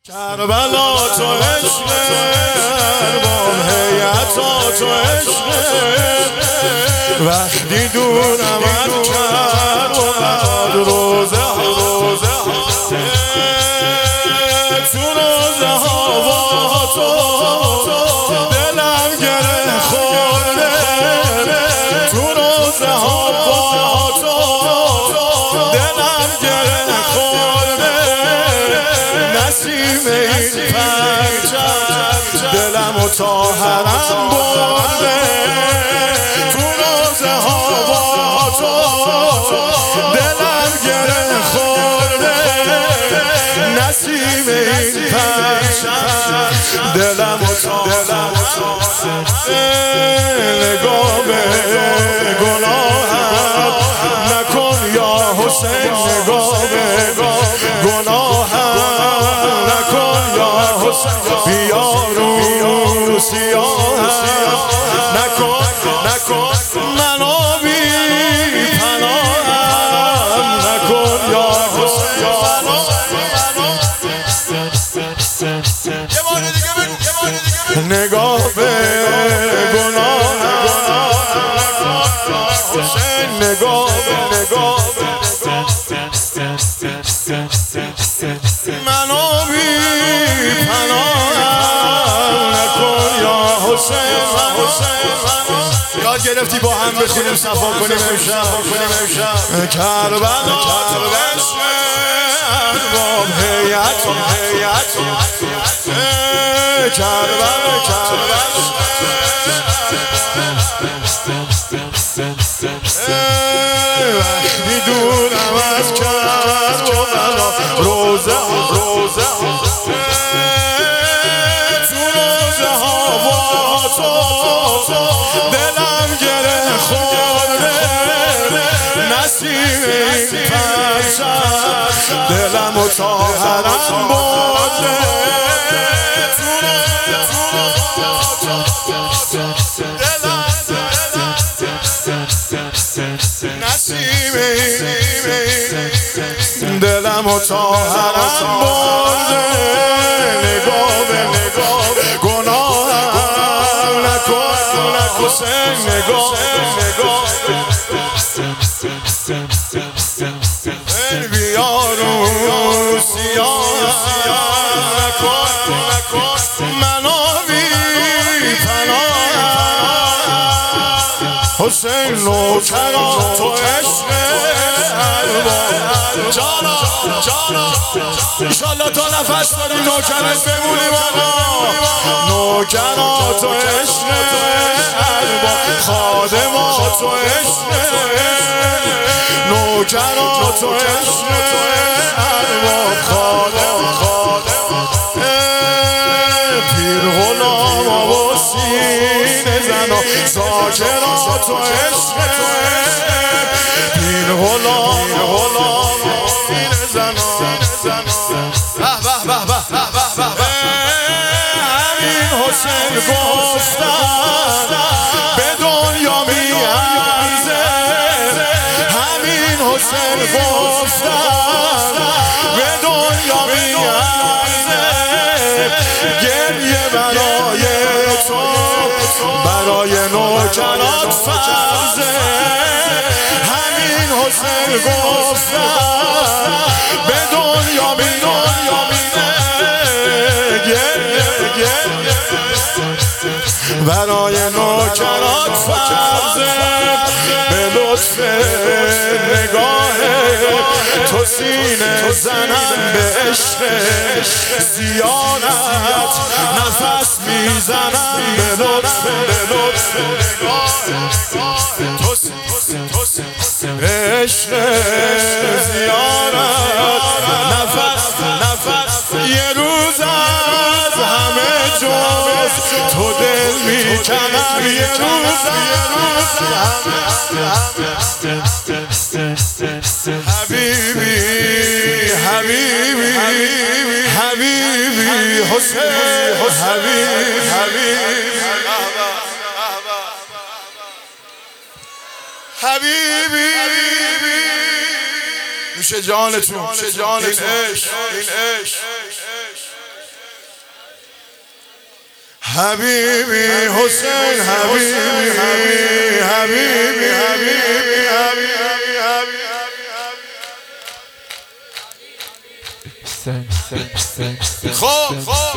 کربلا تو عشق ارباب هیئتا تو عشق وقتی دورم از کربلا روزه ها تو روزه ها با تو دلم گره خورده تو روزه ها با تو دلم گره خورده نسیم این پرچم دلم و تا حرم برده تو روزه ها با تو دلم گره خورده نسیم این پرچم دلم و تا نگاه به گناهم نکن یا حسین نگاه به گناهم نکن یا حسین بیا رو سیاهم نکن منو بی پناهم نکن یا حسین نگاه به گناهم حسین نگاه منو بی پناهم نکن یا حسین یاد گرفتی با هم بخونیم صفا کنیم امشب کربلا تو عشق ارباب هیئت کربلا وقتی دورم از کربلا روزه ها تو روزه ها با تو دلم گره خورده نسیم این پرچم دلم و تا حرم برده دلم و تا حرم برده نگاه به گناهم نکن حسین نگاه بیا رو سیاهم نکن منو بی پناهم حسین نوکران تو عشق جانا انشالله تا نفس داریم نوکرت بمونیم آقا نوکرات تو عشق ارباب خادمات تو عشق نوکرات تو عشق ارباب خادم پیر غلام و سینه زنا ذاکرات تو عشق پیر غلام سینه زنا همین حسین گفتن به دنیا میارزه همین حسین گفتن به دنیا میارزه گریه برای تو برای نوکرات فرزه همین حسین گفتن به دنیا میده برای نوکرات فرزه به لطف نگاه تو سینه زنم به عشق زیانت نفس میزنم به لطف عشق زیانت نفس یه روز از همه جز تو دل میکنم یه روز حبیبی حسین حبیبی نوش جانتون این عشق حبیبی حسین حبیبی حبیبی حبیبی حبیبی خب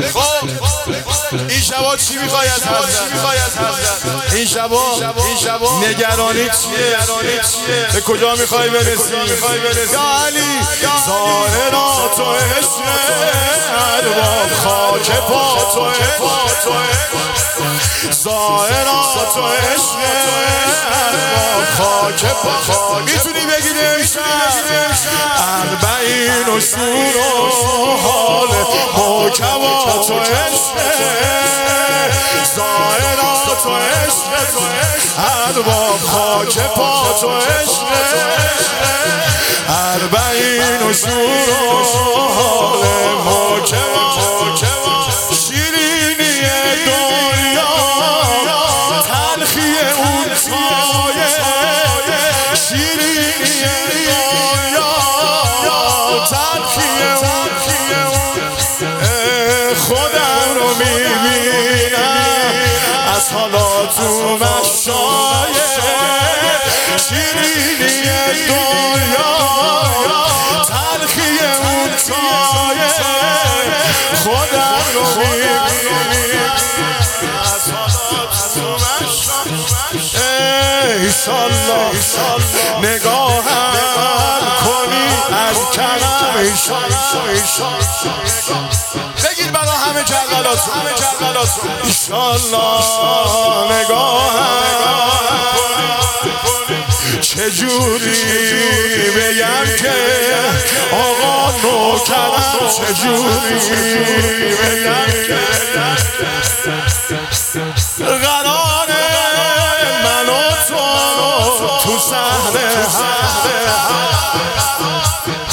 این شبا چی میخوای از حضرت؟ این شبا نگرانی چیه؟ به کجا میخوای برسی؟ یا علی ظاهرات و حسن ارباب خاک پا تو ظاهرات و حسن ارباب خاک پا میتونی بگیری امشب اربعین و شور و حال محکمات و عشق ظاهرات و عشق ارباب خاک پات و عشق اربعین و شور و حال محکمات شیرینی دنیا تلخی اون سایه شیرینی دنیا تلخی اون خودم رو میبینم از حالات تو مشایه شیرینی دنیا تلخی اون سایه خودم رو میبینم از حالات تو مشایه ایشالله نگاهم کنی از کرم ایشالله بگید برا همه جلالاتون ایشالله نگاهم چجوری بگم که آقا نوکرم چجوری بگم که قراره من و تو صحنه